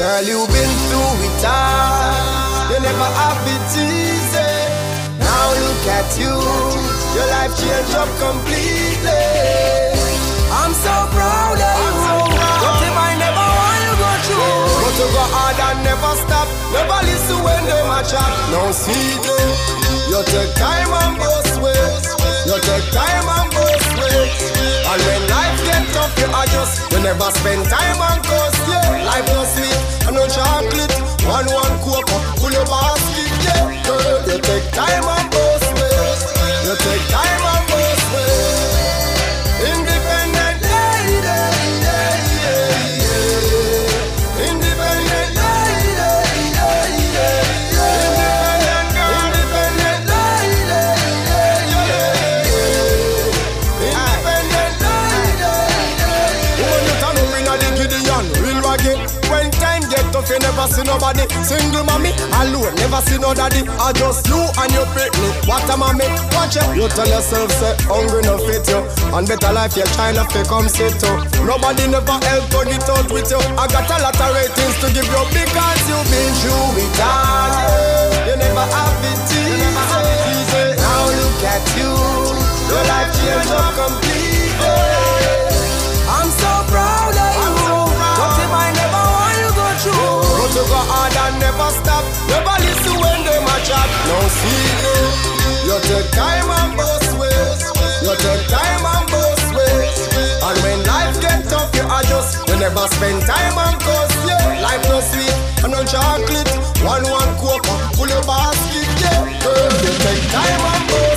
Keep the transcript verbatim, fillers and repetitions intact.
Girl, you've been through it all. You never have it easy. Now look at you, your life changed up completely. I'm so proud of you. Don't think I never want you go through. But you go hard and never stop. Never listen when they match up. No see them. You take time and both ways. You take time and both ways. And when life get tough, you adjust. You never spend time on coast, yeah. Life no sweet, and no chocolate. One one cup up, full of basket, yeah. Girl, you take time on both ways. You take time on both ways. Independent lady, yeah, yeah, yeah. Independent lady, yeah, yeah, yeah. Independent girl, independent lady, yeah, yeah, yeah. Independent lady, yeah, yeah. Woman, you turn up in a the Gideon, real rugged. When time get tough, you never see nobody. Single mommy, alone, never see no daddy. I just you and your picnic. What am I make? Watch it. You tell yourself, say, hungry no fit you. And better life, you're trying to fake come sit you. Nobody never help to get out with you. I got a lot of ratings to give you because you've been through it all. You never have it easy. Now look at you. Your life changed up completely. I'm so proud of you. Don't think I never want you go through. But you go hard and never stop. Never listen when they match up. No see you. You take time and both ways. You take time and both ways. And when life get tough, you adjust. You never spend time on coast, yeah. Life no sweet and no chocolate. One one coke, full of basket, yeah. Girl, you take time and both